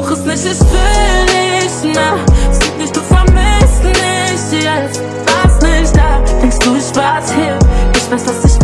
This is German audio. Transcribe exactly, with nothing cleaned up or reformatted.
versuch es nicht, ich will nicht mehr. Sieht nicht, du vermisst mich jetzt. Warst nicht da, denkst du, ich warte hier. Ich weiß, was ich